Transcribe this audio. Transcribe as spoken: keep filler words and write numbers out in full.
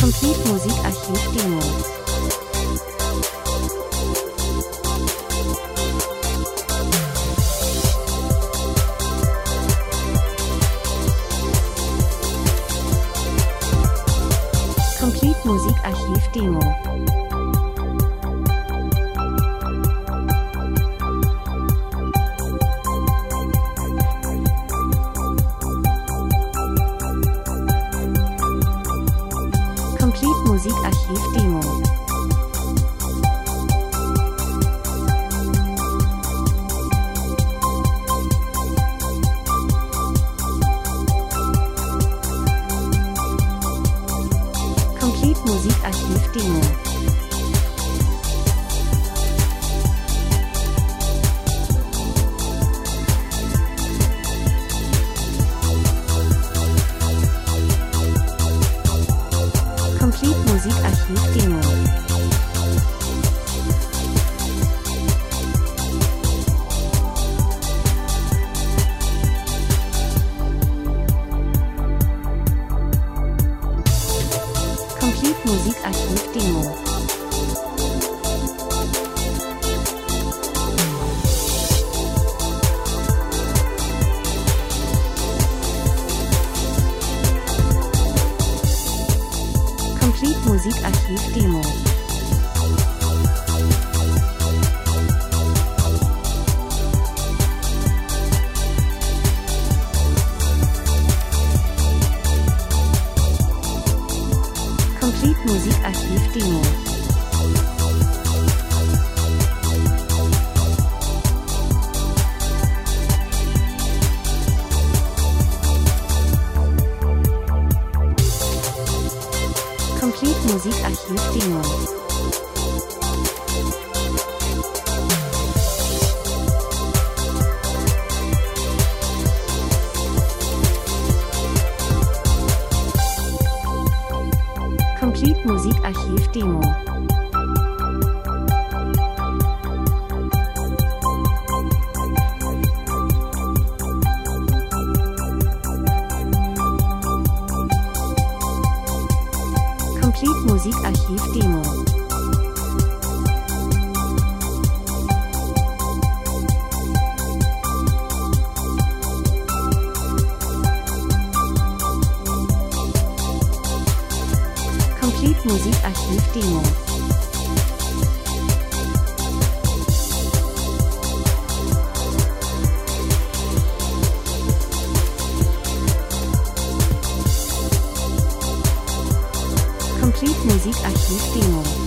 Complete Musikarchiv Demo. Complete Musikarchiv Demo. Complete Musikarchiv Demo. Complete Musikarchiv Demo. Complete Musikarchiv Demo. Complete Musikarchiv Demo. Complete Musikarchiv Demo. Complete Musikarchiv Demo. Complete Musikarchiv Demo. Complete Musikarchiv Demo. Complete Musikarchiv Demo. Complete Musikarchiv Demo. Complete Musikarchiv Demo.